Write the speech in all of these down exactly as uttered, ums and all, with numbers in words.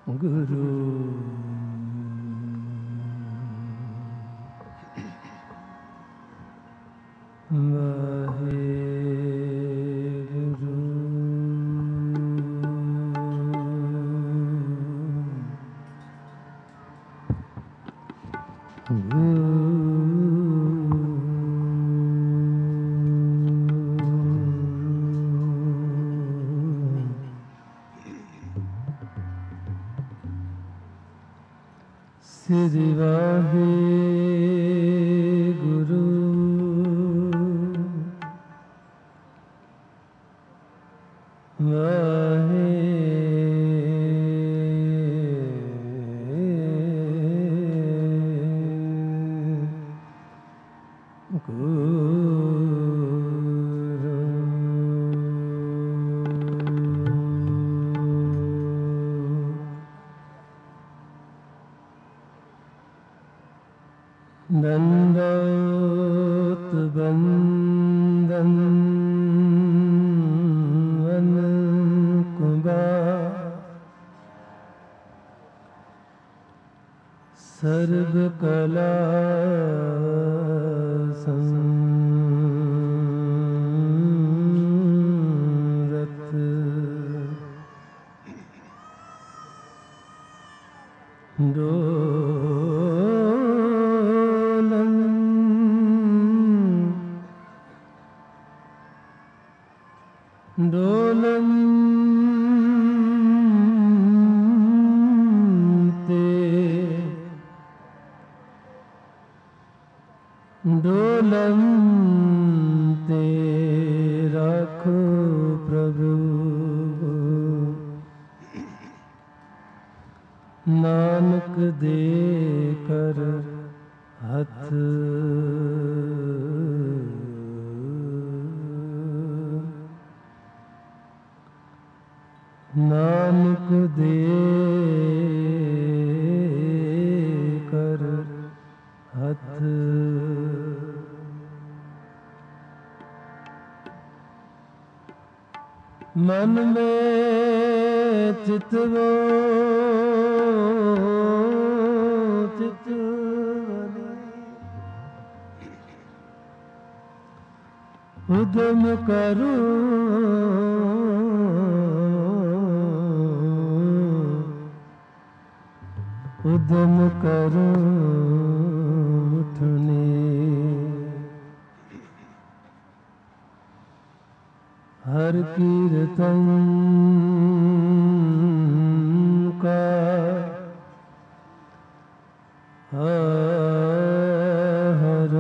ਗੁਰੂ ਵਾਹਿਗੁਰੂ ਸ੍ਰੀ ਵਾਹਿਗੁਰੂ ਦੰਡੋਤ ਬੰਦਨ ਵਨ ਕੁੰਭਾ ਸਰਬ ਕਲਾ ਸੰਰਤ ਦੋ ਡੋਲਨ ਤੇ ਡੋਲਨ ਤੇ ਰੱਖੋ ਪ੍ਰਭੂ ਨਾਨਕ ਦੇ ਕਰ ਹੱਥ ਨਾਨਕ ਦੇ ਕਰ ਹੱਥ ਮਨ ਮੇਂ ਚਿਤਵੋ ਚਿਤਵਨੀ ਉਦਮ ਕਰੋ ਉਦਮ ਕਰੋ ਉਠਨੇ ਹਰ ਕੀਰਤਨ ਕਾ ਹਰ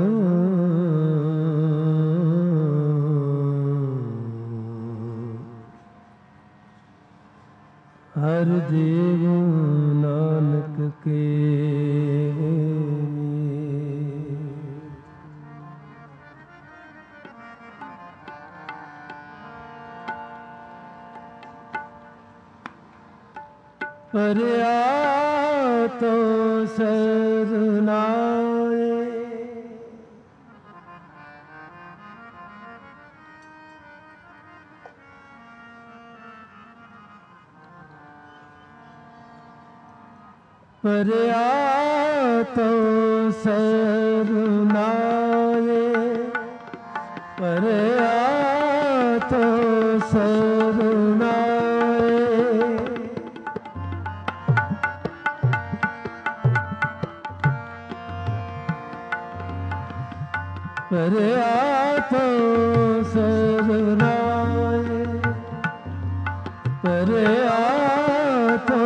ਹਰ ਦੇਵ ਨਾਨਕ ਕੇ ਪਰਿਆ ਤੋ ਸਰਨਾਏ ਪਰਿਆ ਤੋ ਸਰਨਾਏ ਪਰਿਆ ਤੋ ਸਰਨਾਏ ਪਰਿਆ ਤੋ ਸਰਨਾਏ ਪਰਿਆ ਤੋ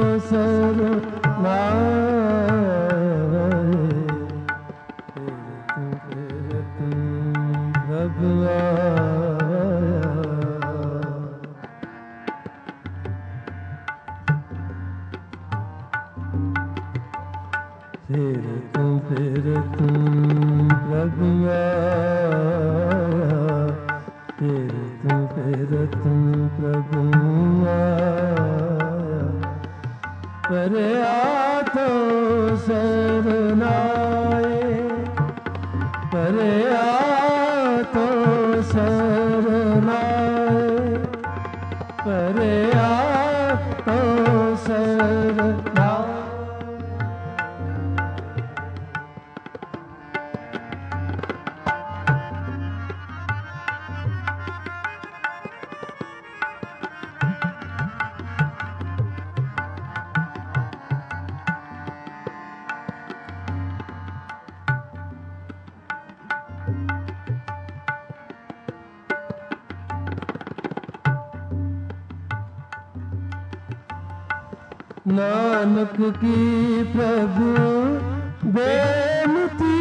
ਫਿਰ ਤੂੰ ਫਿਰ ਤੂੰ ਪ੍ਰਭੂ ਆਇਆ ਫਿਰ ਤੂੰ ਫਿਰ ਤੂੰ ਪ੍ਰਭੂ ਆਇਆ ਪਰਿਆ ਤੋ ਸਰਨਾਏ ਪਰਿਆ ਤੋ ਸਰਨਾਏ ਪਰਿਆ ਤੋ ਸਰ शरणा नानक की प्रभु बेनती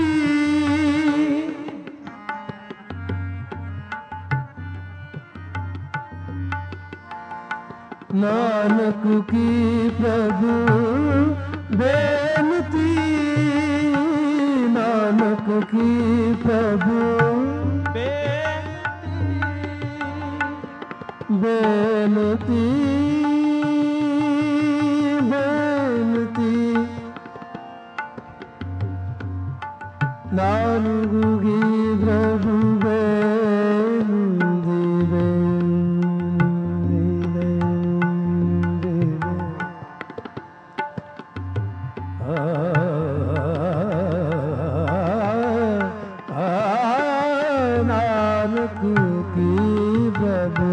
नानक की प्रभु बेनती नानक की प्रभु बेनती बेनती नानक की प्रभु बेनती नानक की प्रभु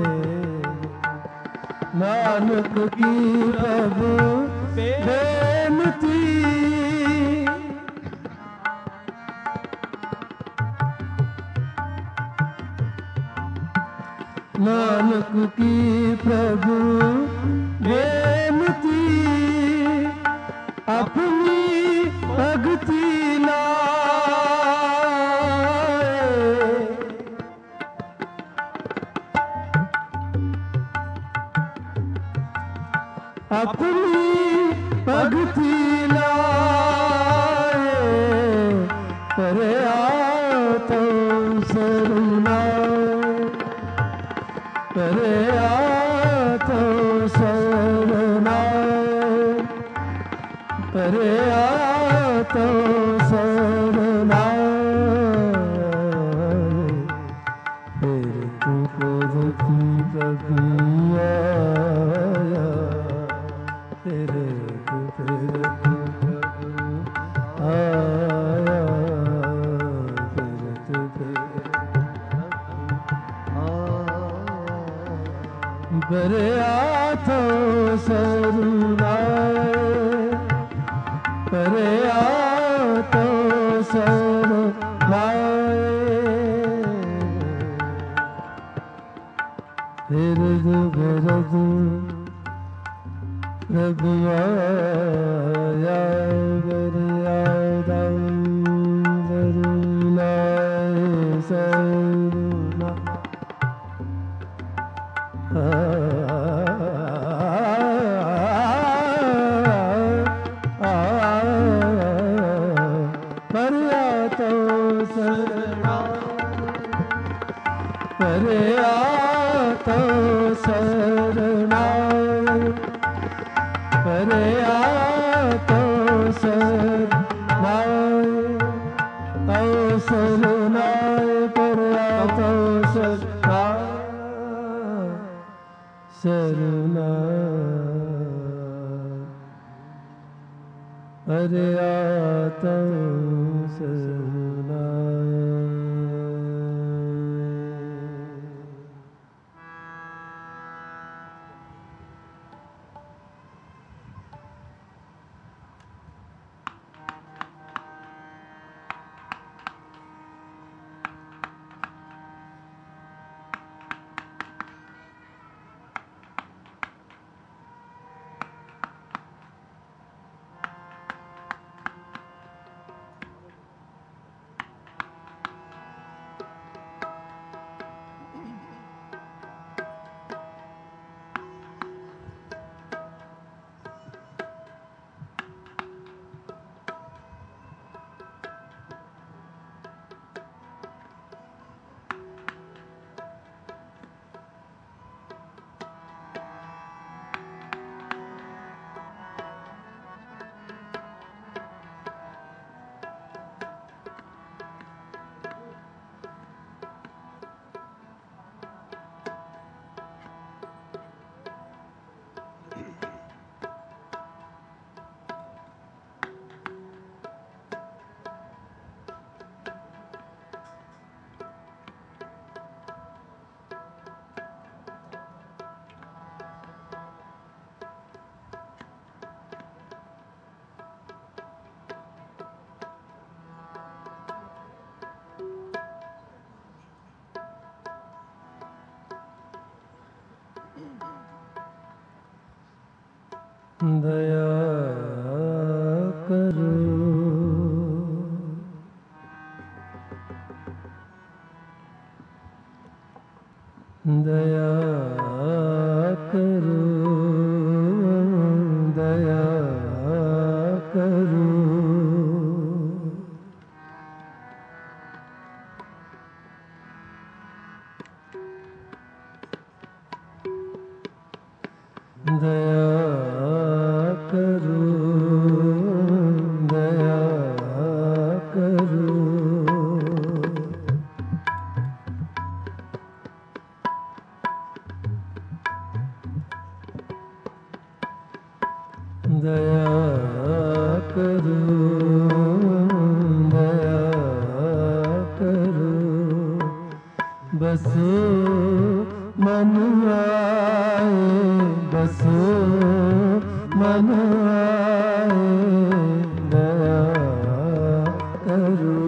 नानक की प्रभु बेनती नानक की प्रभु बेनती अपनी भक्ति लाए अपनी भक्ति लाए करे तो सरुना करे तो शरणा करे तो शरणा फिर तू प्रभु प्रभु आया फिर तू प्रभु आया फिर तू बरे आतो सरुनाए बरे आतो सरुनाए हिरद भरद प्रभु आया बरे आदा सरुनाए सरुना करे आतो शरणा करे आतो शरणा तो शरणा करे आतो शरणा शरणा अरे आतो शरणा दया करो, दया करो, दया करो, दया करो, दया करो, दया करो, दया करो, बसो मन आए, बसो मन आए, दया करो,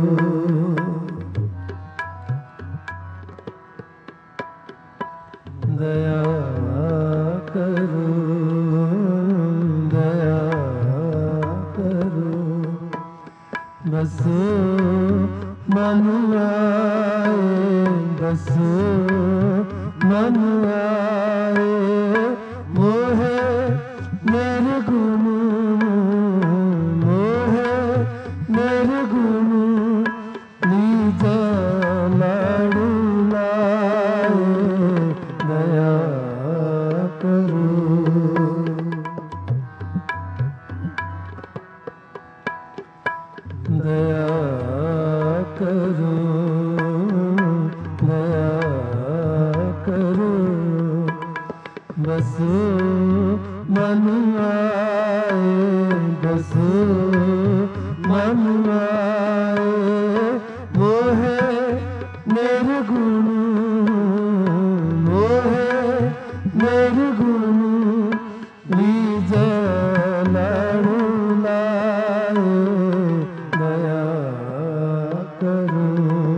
दया करो, दया करो, बसो मन आए, बसो मन आए, मोहे निर्गुण, मोहे निर्गुण, निज लाडू लाए, दया करो, दया करो, दया करो, बसो मन आए, बसो मन आए, मोहे निर्गुण, मोहे निर्गुण, निज लाडू लाए, दया करो,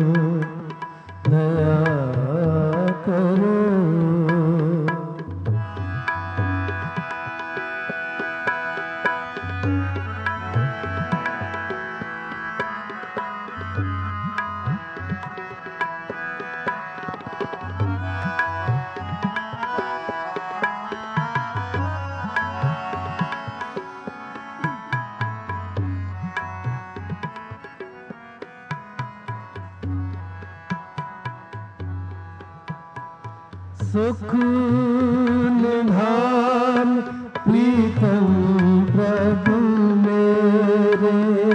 दया करो, सुख निधान प्रीतम प्रभु मेरे,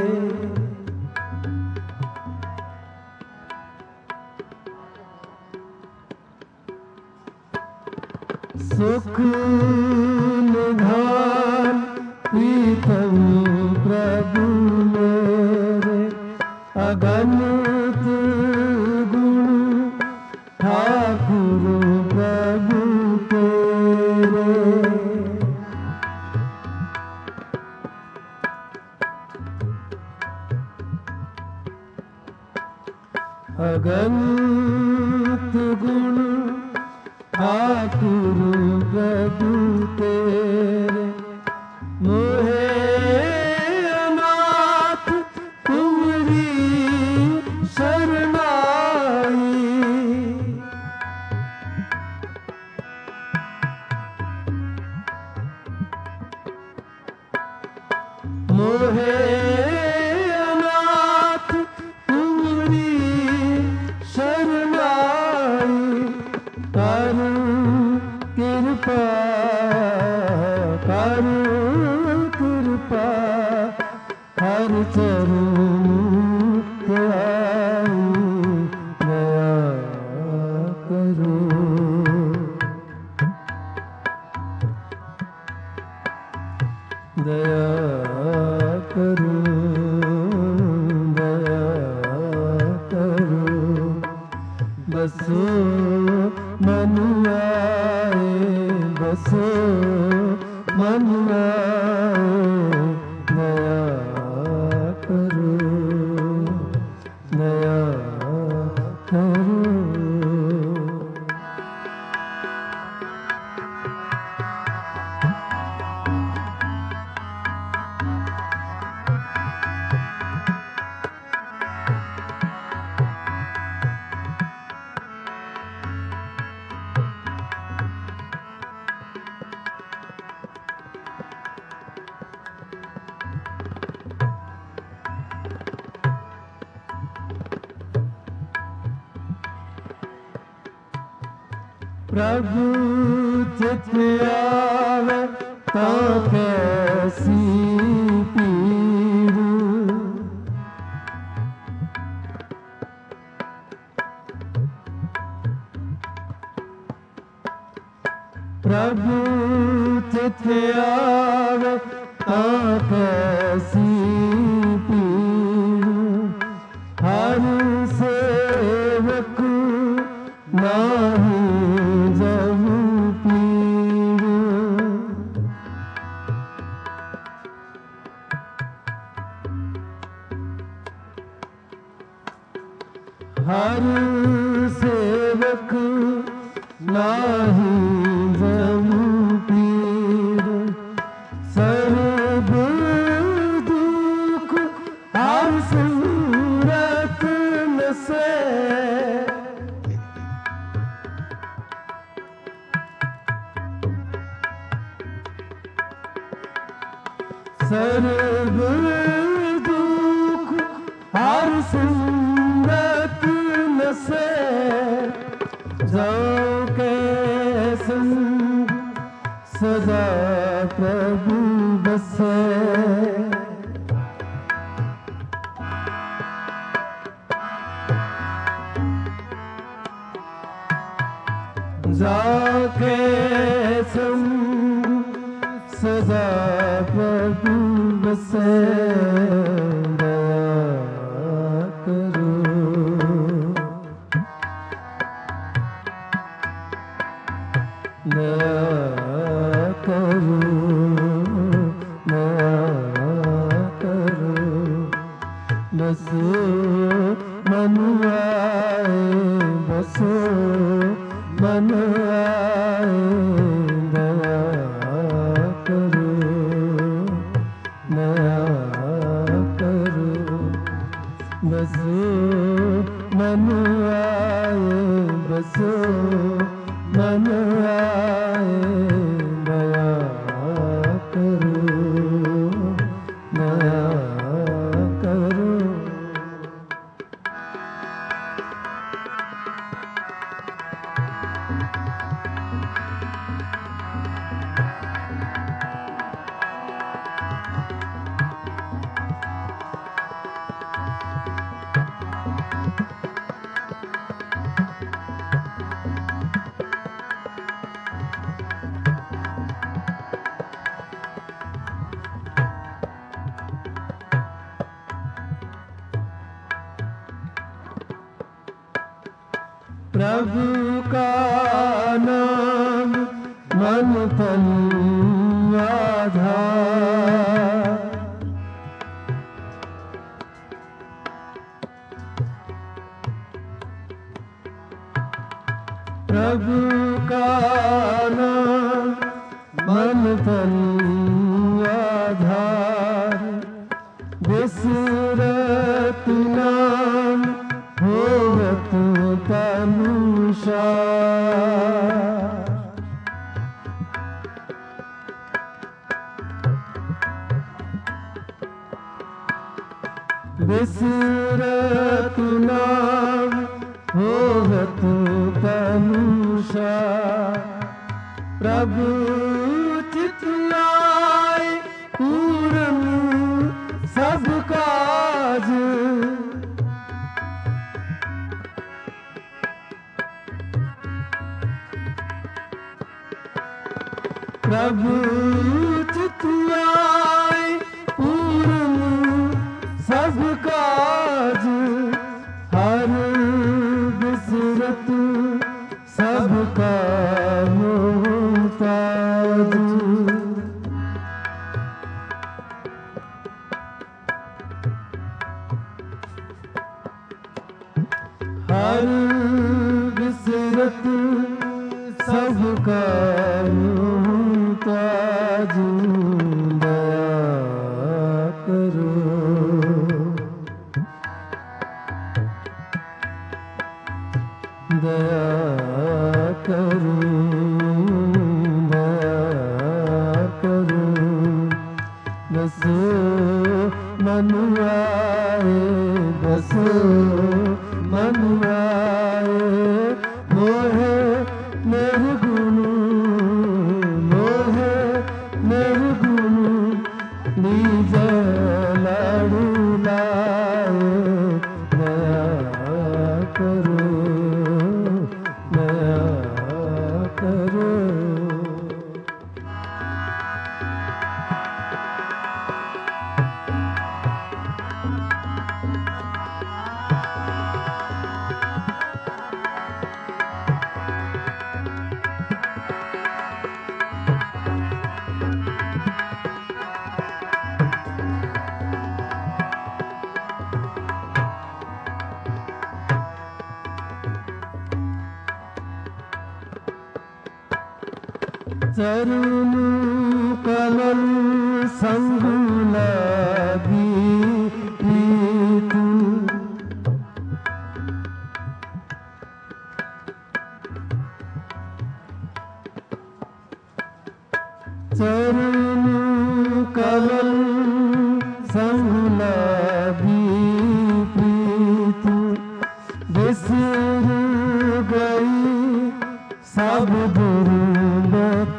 सुख निधान प्रीतम प्रभु मेरे, अगणित गुण ठाकुर प्रभु तेरे, अगणित गुण ठाकुर प्रभु तेरे, मोहे अनाथ तुमरी शरणाई, मोहे अनाथ तुमरी शरणाई, कर कृपा, कर कृपा, हर चरण आई, दया करो, दया करो, दया करो, बसो मन आए, बसो मन आए, दया करो, दया करो। प्रभु चित आवे तो कैसी पीर, प्रभु चित आवे तो कैसी पीर, हर सेवक नाही जब पीर, हर सेवक नाही जब पीर, सर्व दुख हर सूरत से, सर्व दुख हर सूरत से, जो के संग सदा प्रभु बसे, जाके संग सदा प्रभु बसे, दया करो, दया करो, दया करो, बसो मन आए, बसो मन आए, दया करो, दया करो, बसो मन आए, बसो मन आए, दया करो, दया करो। प्रभु का नाम मन तन आधार, प्रभु का नाम मन तन आधार, बिसरत नाम होवत तनुषार, बिसरत नाम होवत तनुषार, प्रभु चित लाए पूर्ण सब काज, प्रभु चित लाए पूर्ण सब काज, हर बिसरत सबका मोहताज, हर बिसरत सबका मोहताज, दया करो, दया करो, दया करो, बसो मन आए, बसो मन आए, मोहे मेरे लीजे लाडू लाए दया करो दया करो। चरण कमल संग लागी प्रीत चरण कमल संग लागी प्रीत बिसर गई सब दुर्लभ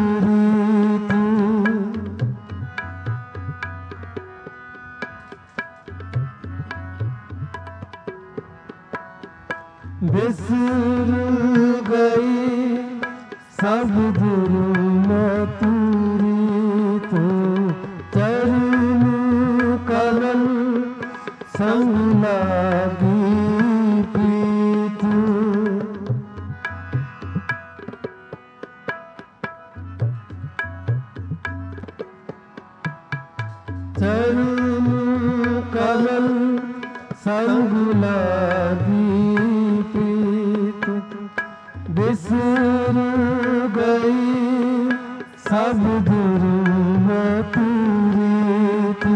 बिसर गई सब दुर्मत रीत चरण कमल संग लागी प्रीत चरण कमल संग लागी प्रीत बिसर गई सब दुर्मत रीत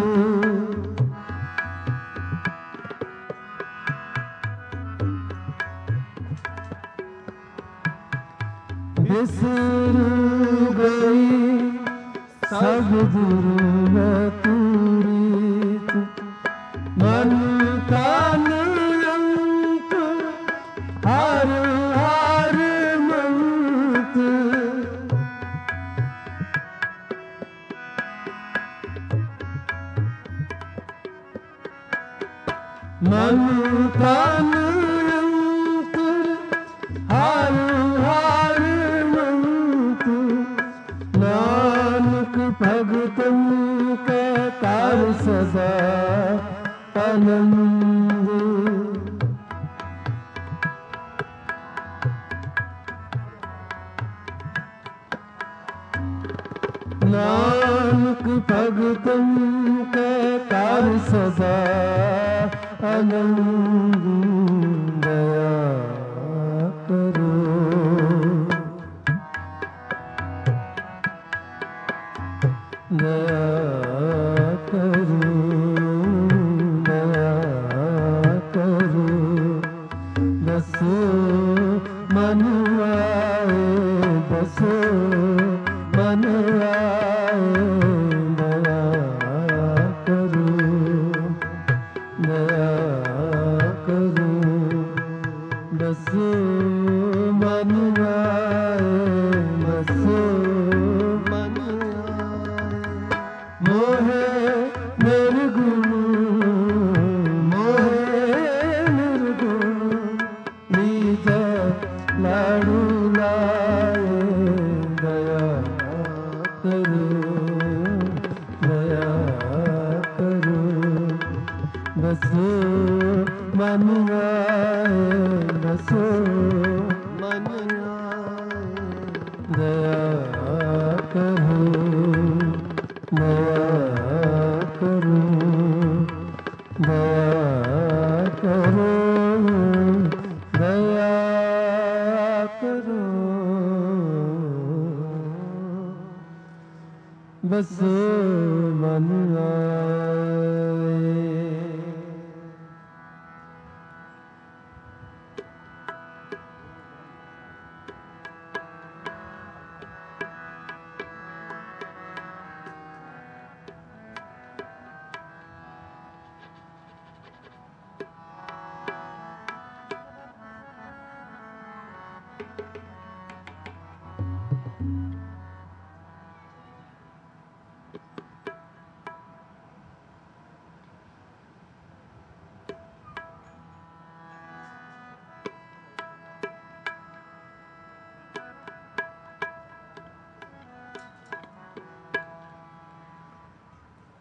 बिसर गई सब दुर्मत रीत मन कान अंक हर हर मंत मन कान अंक हर हर मंत नानक भगतन के कार सदा आनंद नानक भगतन के कार सदा आनंद दया करो दया करो बसो मन आए बसो मन आए दया करो दया करो बसो मन आए बसो मन आए मोहे निर्गुण लाडू लाए दया करो दया करो बसो मन आए बसो मन आए दया करो दया करो दया करो दया करो बस मन आए।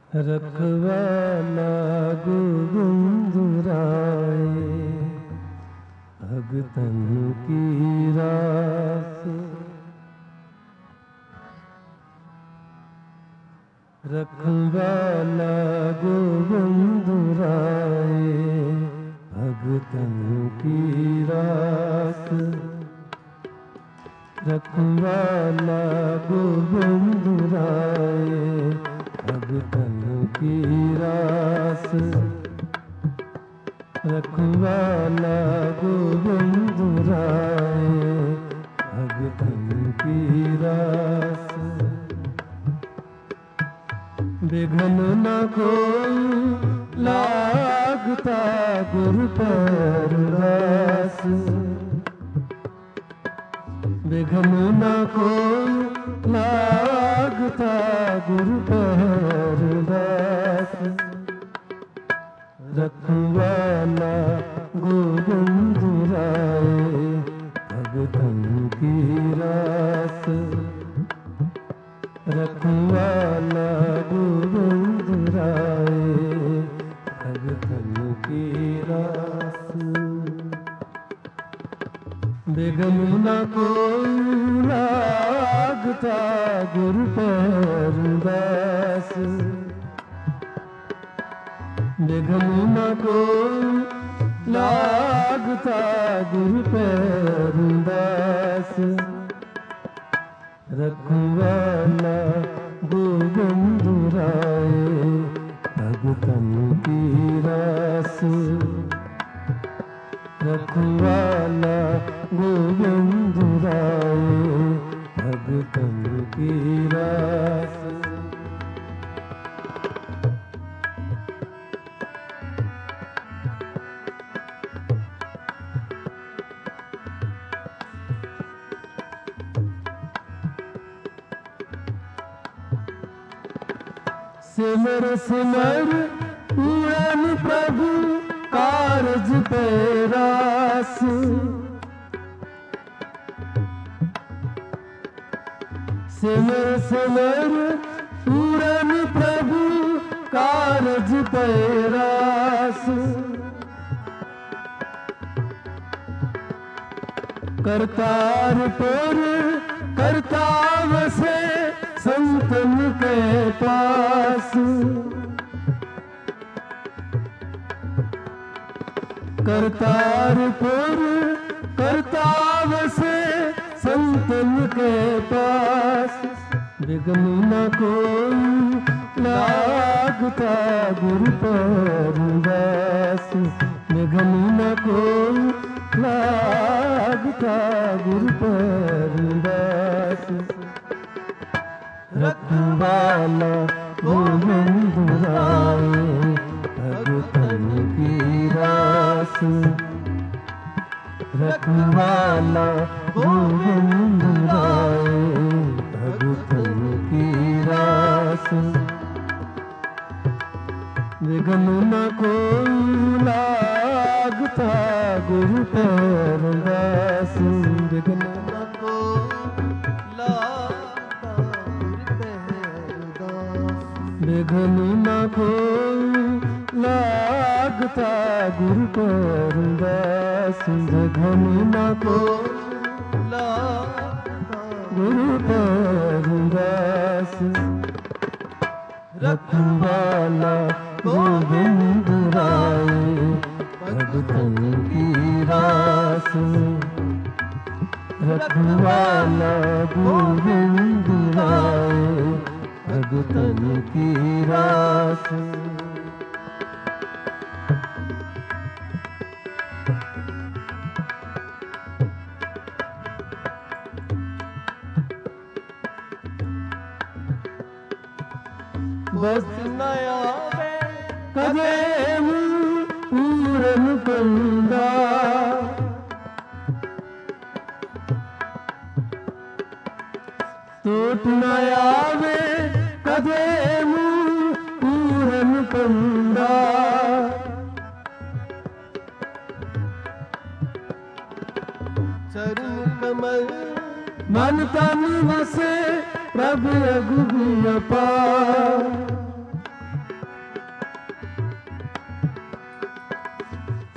रखवाला गोविंद राय भगतन की रास। रखवाला गोविंद राय भगतन की रास। रखवाला गोविंद राय भगतन की रास। रखवाला गोविंद राय भगतन की रास। विघ्न न कोई लागता गुरु परदास। विघ्न न कोई लागता गुरु परदास। रखवाला गोविंद राय भगतन की रास। रखवाला गोविंद राय भगतन की रास। विघ्न न कोई लागता गुरु परदास। विघ्न न कोई लागता गुरु परदास। रखवाला गोविंद राय भगतन की रास। रखवाला गोविंद राय भगतन की रास। सिमर सिमर पूरन प्रभु कारज पैरास। सिमर सिमर पूरन प्रभु कारज पैरास। करतारपुर करताव से संतन के पास। करतारपुर करताव से संतन के पास। विघ्न न कोई लागता गुरु परदास। विघ्न न कोई लागता गुरु परदास। रखवाला गोविंद राय भगतन की रास। रखवाला गोविंद राय भगतन की रास। विघ्न न कोई लागता गुरु परदास। विघ्न न विघ्न न कोई लागता गुरु परदास। विघ्न न कोई लागता गुरु परदास। रखवाला गोविंद राय भगतन की रास। रखवाला गोविंद राय भगतन की रास। बस नया कदे पूरन कंदा। टूट नया कदे पूरन कंदा। चरण कमल मन तन बसे प्रभु रघुबीर पार।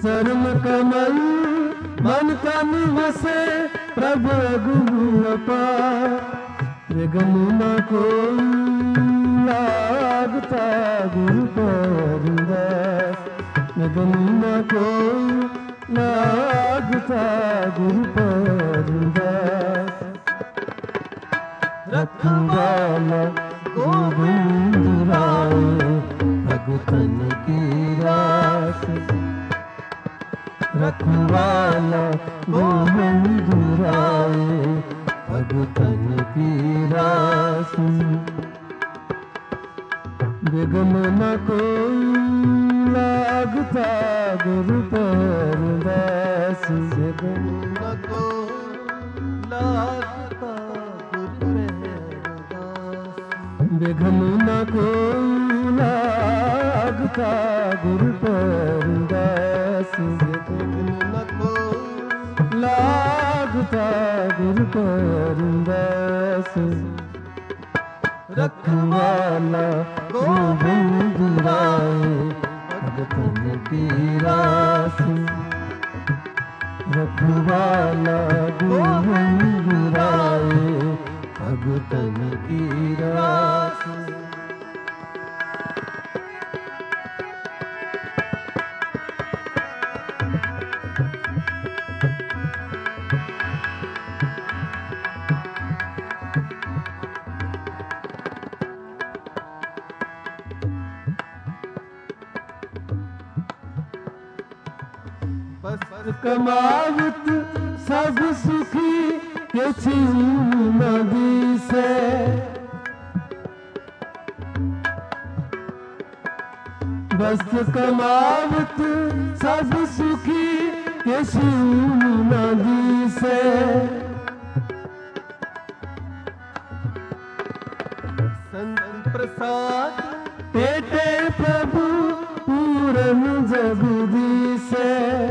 चरण कमल मन तन बसे प्रभु गुण अपार विघ्न न कोई लागता गुरु परदास विघ्न न कोई लागता गुरु परदास रखवाला गोविंद राय भगतन की रास रखवाला गोविंद राय भगतन की रास विघ्न न कोई लागता गुरु परदास विघ्न न कोई लागता विघ्न न कोई लागता गुरु परदास विघ्न न कोई लागता गुरु परदास रखवाला गोविंद राय भगतन की रास रखवाला गोविंद राय भगतन की रास बस कमावत सब सुखी के नदी से बस कमावत सब सुखी के नदी से संत प्रसाद पेटे प्रभु पूरन जगदी से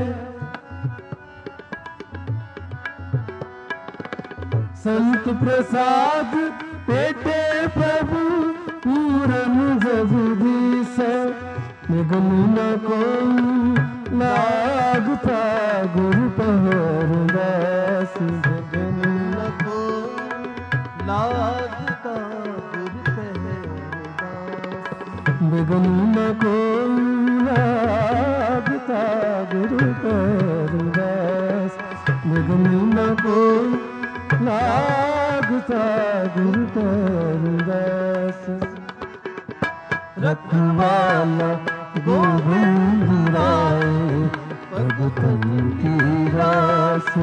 संत प्रसाद पेटे प्रभु पूरन जगदी से विघ्न न कोई लागता गुरु परदास विघ्न न कोई लागता गुरु परदास विघ्न न कोई लागता गुरु परदास विघ्न न कोई लागता गुरु परदास रखवाला गोविंद राय भगतन की रास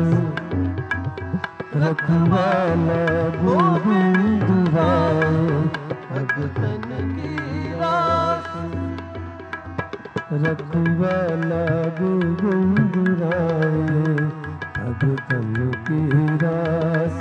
रखवाला गोविंद राय भगतन की रास रखवाला गोविंद राय भगतन की रास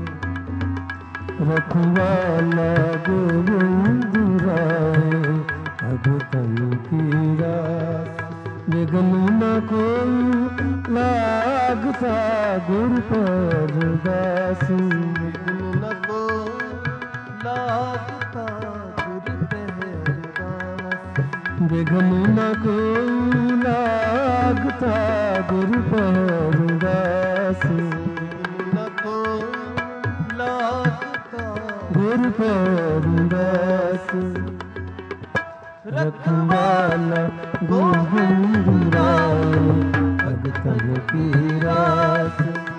रखवाला गोविंद राय भगतन की रास विघ्न न कोई लागता गुरु परदास विघ्न न कोई लागता गुरु परदास विघ्न न कोई लागता गुरु परदास न कोई लागता गुरु परदास रखवाला गोविंद राय भगतन की रास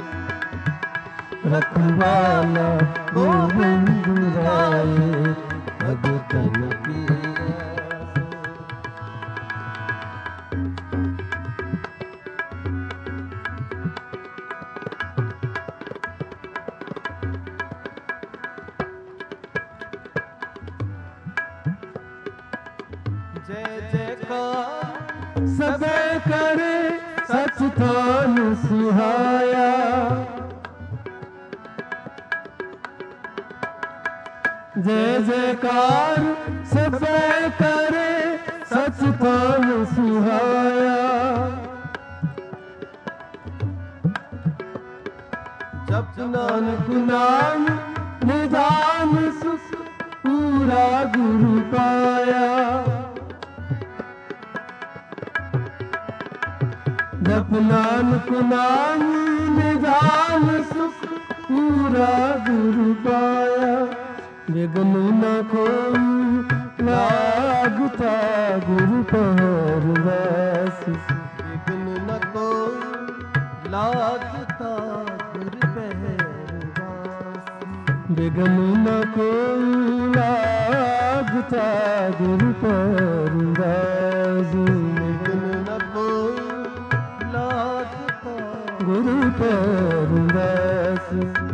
रखवाला गोविंद राय भगतन की जय जयकार सबे करे सच थान सुहाया जय जयकार सबे करे सच थान सुहाया जब नानक नाम निधान सुख पूरा गुरु पाया नानक नाई निधान सुख पूरा गुरु पाया। विघ्न न कोई लागता गुरु परवास। विघ्न न कोई लागता गुरु परवास। विघ्न न कोई लागता गुरु परवास। विघ्न न कोई लागता गुरु परवास।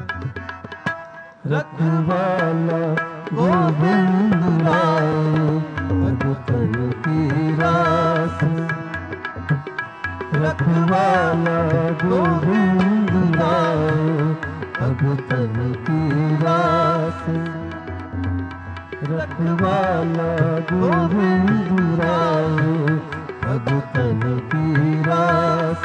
रखवाला गोविंद राय भगतन की रास। रखवाला गोविंद राय भगतन की रास। रखवाला गोविंद राय भगतन की रास।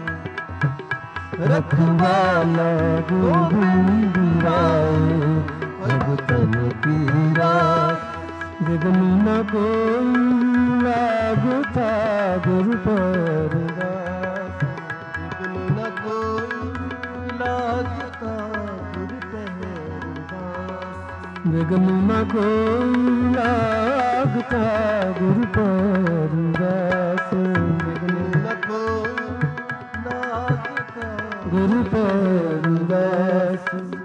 रखवाला गोविंद राय भगतन की रास। विघ्न न कोई लागता गुरु परवास। विघ्न न कोई लागता गुरु परवास। विघ्न न कोई लागता गुरु परवास। विघ्न न कोई लागता गुरु परवास।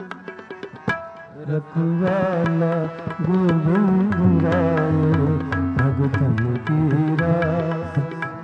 रखवाला गोविंद राय भगतन की रास।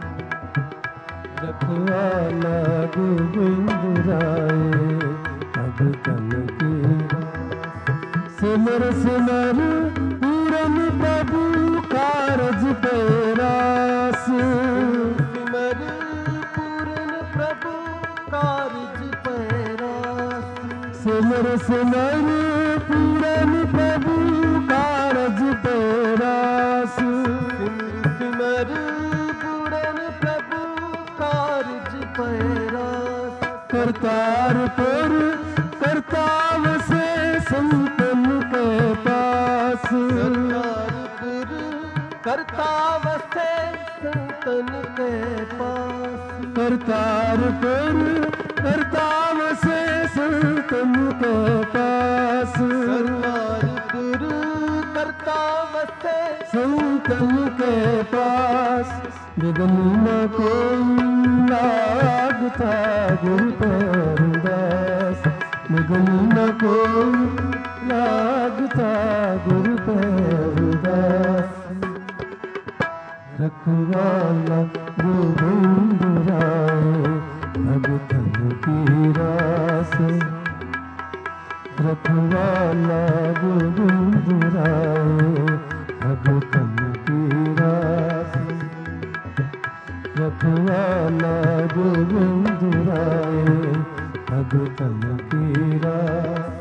रखवाला गोविंद राय भगतन की रास। सिमर सिमर पूरन प्रभु कारज पैरास। सिमर पूरन प्रभु कारज पैरास। सिमर सिमर पूरन प्रभु कारज पैरास। सिमर पूरन प्रभु कारज पैरास। करतारपुर करताव से संतन के पास। करतारपुर करताव से संतन के पास। करतारपुर करताव से संतन के पास। करतारपुर करताव से संतन के पास। विघ्न न कोई लागता गुरु परवास। विघ्न न कोई लागता गुरु परवास। रखवाला गोविंद राय भगतन की रास। रखवाला गोविंद राय भगतन की रास। रखवाला गोविंद राय भगतन की रास।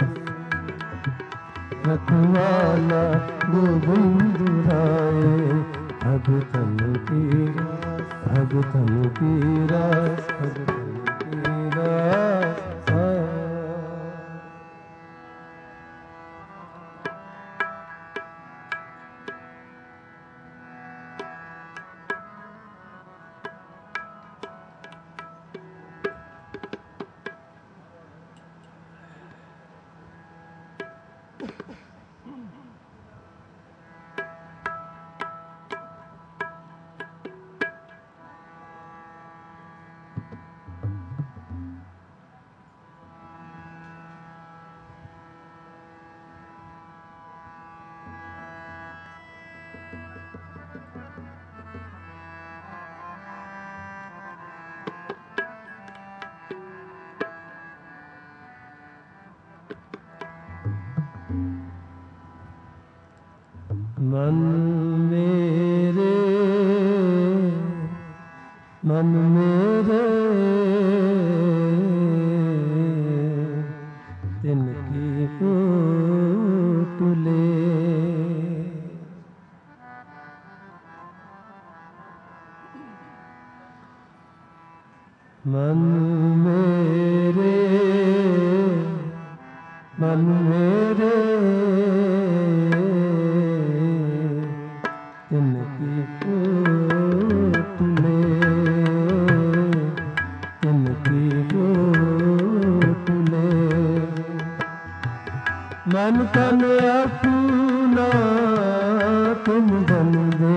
रखवाला गोविंद राय भगतन की रास। भगतन की रास। भगतन की रास। मन मेरे मन मेरे तिनकी टूले। मन मेरे मन मेरे तिनकी टूले। बंदे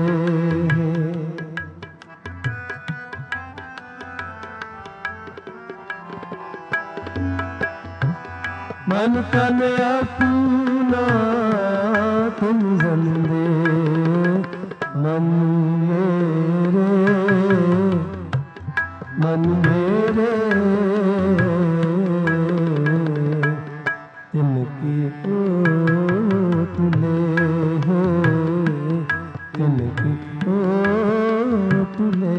मन तन अपना तुम बंदे मन मेरे मन मेरे तिनकी ओट ले हो तिनकी ओट ले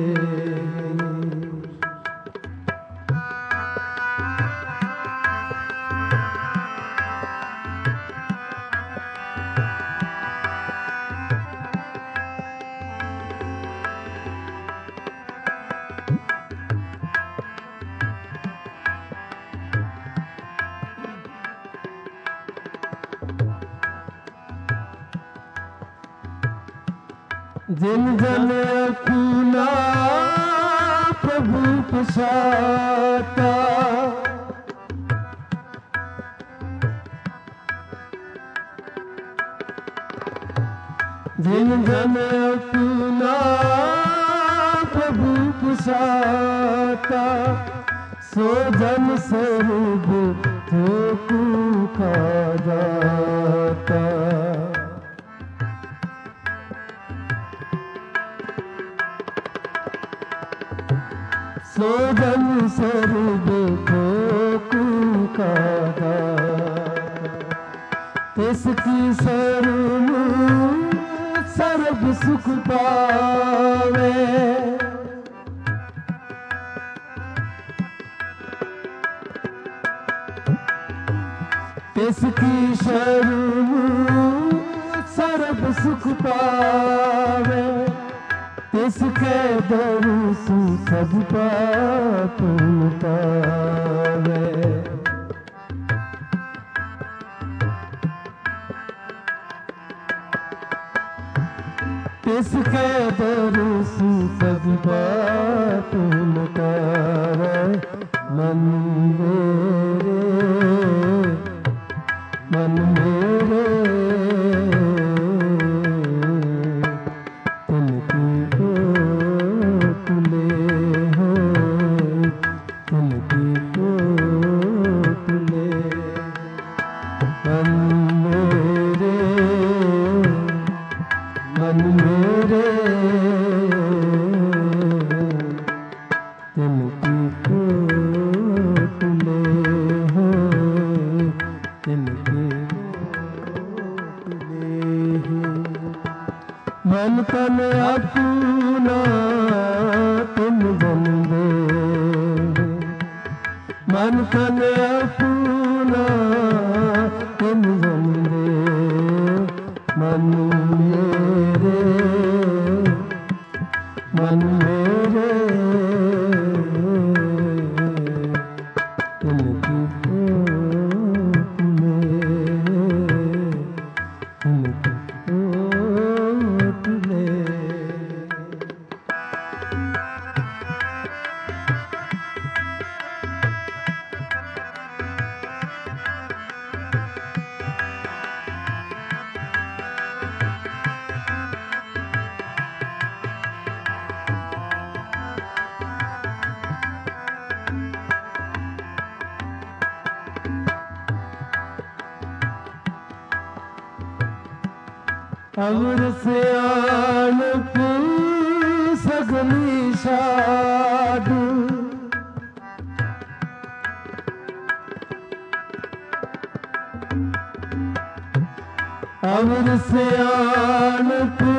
जिन जन अपना प्रभु पछाता जिन जन अपना प्रभु पछाता सो जन सर्व थोकू का जाता सो जन सर्व थोकू का तिसकी शरण सर्व सुख पावे तिसकी शरण सर्व सुख पावे तिसके दर्शन सब पाप मिटावे तिसके दर्शन सब पाप मिटावे मन मेरे मन मेरे मन तन अपना तुम बंदे मन तन अपना तुम बंदे मन मेरे मन मेरे तिनकी ओट ले तिनकी ओट ले अवर से आन सगली शाद अवर से आन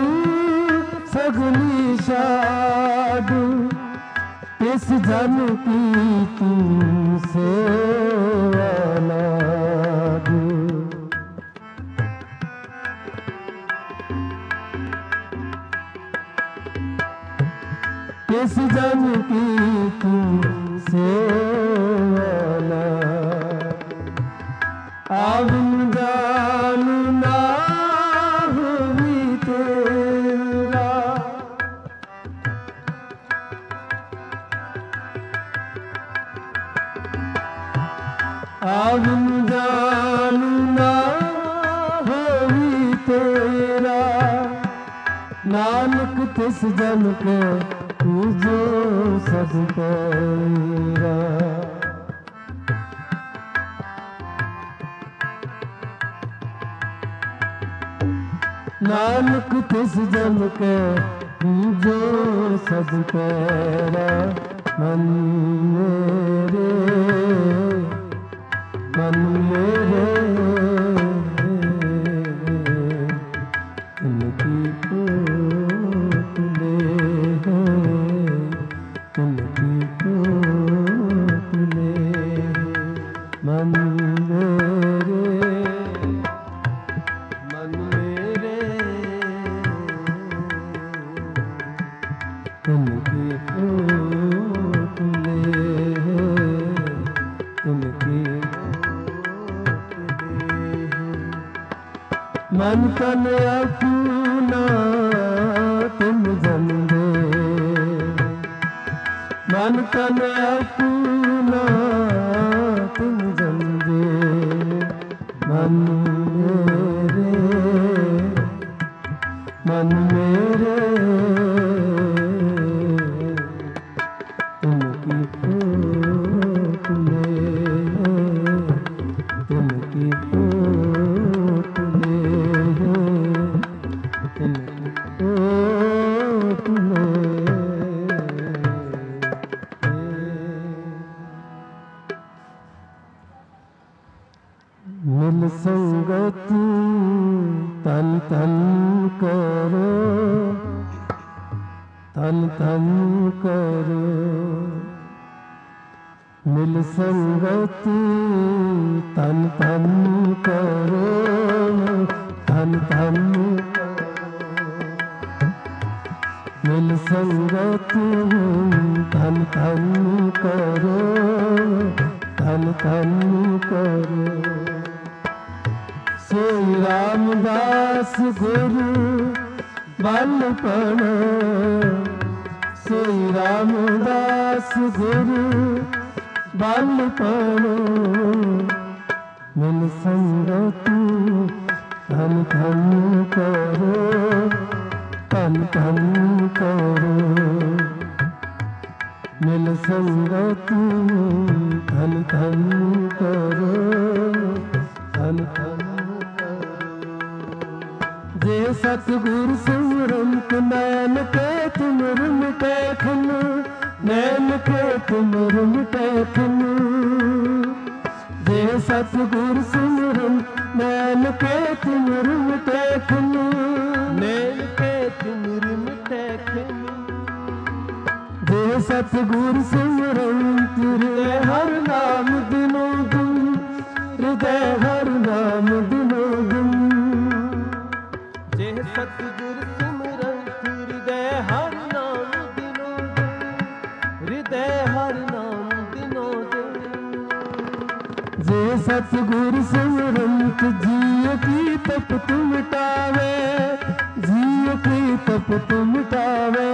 सगली शाद इस जन की तुमसे औलाद इस जन की तुमसे आवन जान ना हुई तेरा आवन जान ना हुई तेरा नानक तिस जन के पूजो सद पैरा। नानक तिस जन के पूजो सद पैरा। मन मेरे मन मेरे इनकी कोट ले है, इनकी कोट ले मन मेरे मन मेरे इनकी कोट ले है, इनकी मन तन अपना तुम जन दे। मन तन अपना तुम जन दे। मन मेरे मन मेरे तुमकी कोट ले तुमकी कोट ले तुमकी कोट ले। मिल संगत तन तन करो, तन तन करो। मिल संगत तन तन करो, तन तन मिल संगत तन तन करो, तन तन करो। सोई रामदास गुरु बालपण, सोई रामदास गुरु बालपण। मिल संगत तन तन करो, तन तन करो। मिल संगत तन तन करो, तन तन जे सतगुर सिमरंत नैन के तुमर मिटे खन, नैन के तुमर मिटे खन। जे सतगुर सिमरंत नैन के तुमर मिटे खन, नैन के तुमर मिटे खन। जे सतगुर सिमरंत हृदय हर नाम दिनों दिन, हृदय हर नाम दिनों दिन। जे सतगुर सिमरंत हृदय हर नाम दिनों दिन, हृदय हर नाम दिनों दिन। जे सतगुर सिमरंत जिय की तप तुम मिटावे, जिय की तप तुम मिटावे।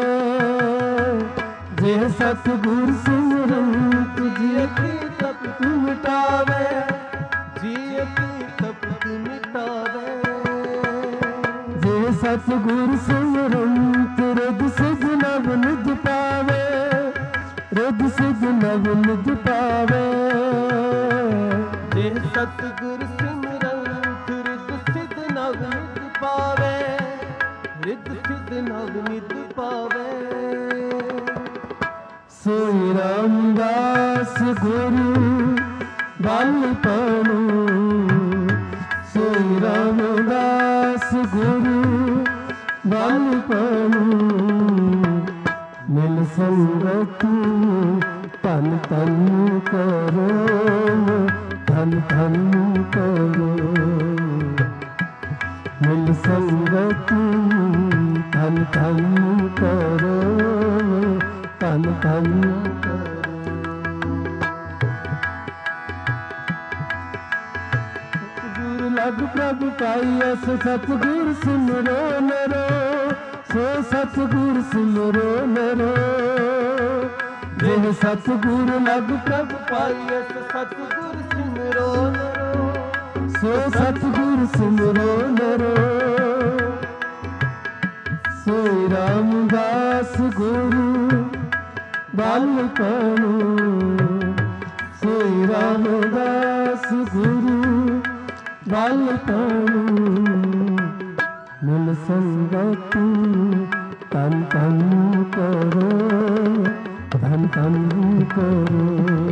जे सतगुर सिमरंत जिय की तप तुम मिटावे, जिय की तप तुम मिटावे। जे सतगुर सिमरंत रिद सिद्ध नव निध पावे, रिद सिद्ध नव निध पावे। जे सतगुर सिमरंत रिद सिद्ध नव निध पावे, रिद सिद्ध नव निध पावे। सोई रामदास गुरु बालपण, सोई रामदास गुरु बालपण। मिल संगत तन तन करो, तन तन करो। मिल संगत तन तन करो, तन तन करो। गुरु लग प्रभु पाइय सो सतगुर सिमरो नरो, सो सतगुर सिमरो नरो। जिन सतगुर लग प्रभु पाइय सो सतगुर सिमरो नरो, सो सतगुर सिमरो नरो। सोई रामदास गुरु बालपन सोई रामदास गुरु बालपन मिल संगत तन तन करो धन तन करो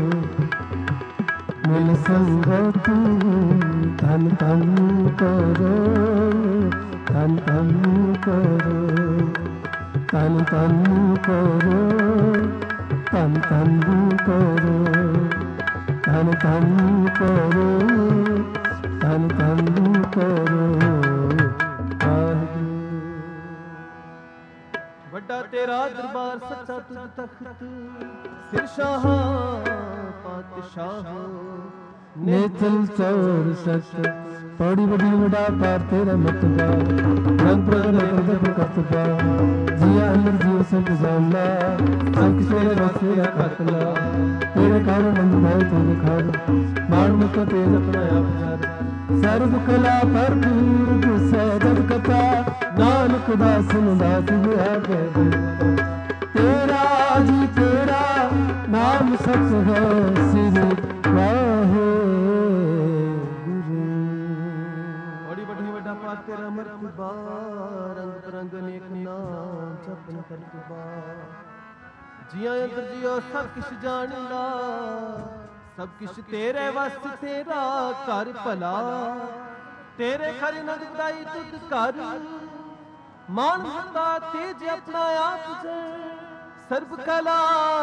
मिल संगत धन तन करो धन तन करो तन तन करो तन तन करो तन तन करो तन तन करो ਵੱਡਾ ਤੇਰਾ ਦਰਬਾਰ ਸੱਚਾ ਤੁਝ ਤਖਤ ਸਿਰ ਸ਼ਾਹ ਪਾਤਸ਼ਾਹ नेतल चौर सच पौड़ी बड़ी बड़ा पार तेरा मतबा रंग प्रगट करतबा जिया अंदर जीव सब जानना सब किसे रसेरा कतला तेरे कारण मन भाव तुझे खार मान मुख तेज अपना आप हर सर्व कला भरपूर गुस्सा जब कथा नानक दास दास आगे तेरा जी तेरा नाम सच है श्री वाहे ਤੇਰਾ ਮਰਤਬਾ ਰੰਗ ਬਰੰਗ ਅਨੇਕ ਨਾਮ ਜਪਨ ਕਰਤਬਾ ਜੀਆਂ ਅੰਦਰ ਜੀਓ ਸਭ ਕਿਛ ਜਾਣਦਾ ਸਭ ਕਿਛ ਤੇਰੇ ਵਸ ਤੇਰਾ ਘਰ ਭਲਾ ਤੇਰੇ ਖਰ ਨੰਦ ਬਦਾਈ ਤੁਧ ਘਰ ਮਾਨ ਹੁੰਦਾ ਤੇਜ ਆਪਣਾ ਆਪ ਜੇ ਸਰਬ ਕਲਾ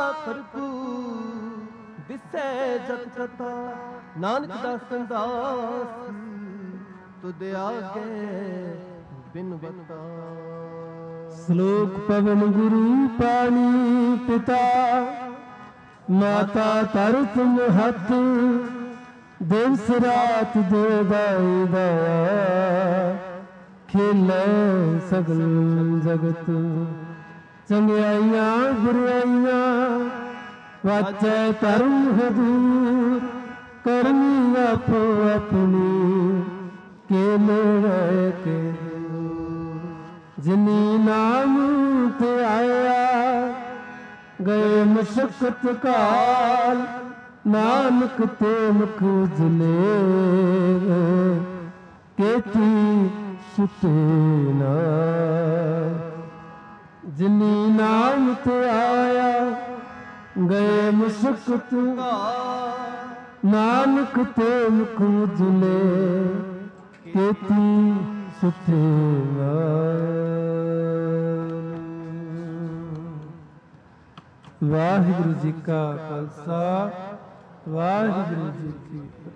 ਭਰਪੂਰ ਦਿਸੈ ਜਤ ਕਥਾ ਨਾਨਕ ਦਾ ਸੰਦਾਸ तुद आगे बिन बता श्लोक पवन गुरु पानी पिता माता तर तुम हथ दिवस रात दो दाई दया खेले सगल जगत चंगियाइयां बुराइयां वाचे धर्म हजूर करनी आपो अपनी के मेरे के जिनी नाम ते आया गए मशक्कत काल नानक ते मुख उजले केती सुते ना जिनी नाम ते आया गए मशक्कत नानक ते मुख उजले केती सुथे वाहिगुरु जी का खालसा वाहिगुरु जी की